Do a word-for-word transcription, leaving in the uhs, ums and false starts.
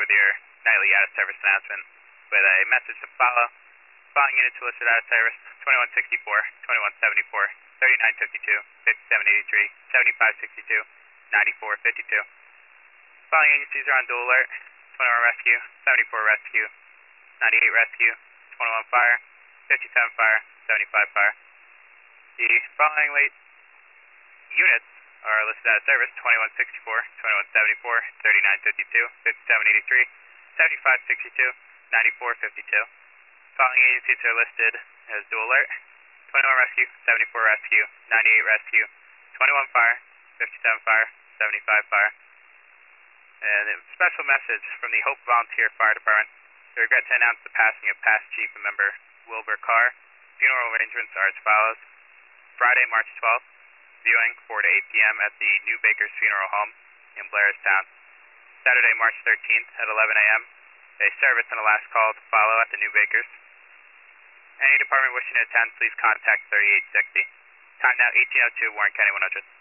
with your nightly out-of-service announcement with a message to follow. Following units listed out of service: twenty-one sixty-four, twenty-one seventy-four, thirty-nine fifty-two, fifty-seven eighty-three, seventy-five sixty-two, ninety-four fifty-two. Following agencies are on dual alert: twenty-one rescue, seventy-four rescue, ninety-eight rescue, twenty-one fire, fifty-seven fire, seventy-five fire. The following late units are listed out of service: twenty-one sixty-four, twenty-one seventy-four, thirty-nine fifty-two, fifty-seven eighty-three, seventy-five sixty-two, ninety-four fifty-two. Following agencies are listed as dual alert: twenty-one rescue, seventy-four rescue, ninety-eight rescue, twenty-one fire, fifty-seven fire, seventy-five fire. And a special message from the Hope Volunteer Fire Department. They regret to announce the passing of past chief and member Wilbur Carr. Funeral arrangements are as follows: Friday, March twelfth, viewing four to eight p m at the New Bakers Funeral Home in Blairstown. Saturday, March thirteenth at eleven a m, a service and a last call to follow at the New Bakers. Any department wishing to attend, please contact thirty-eight sixty. Time now eighteen oh two, Warren County one hundred.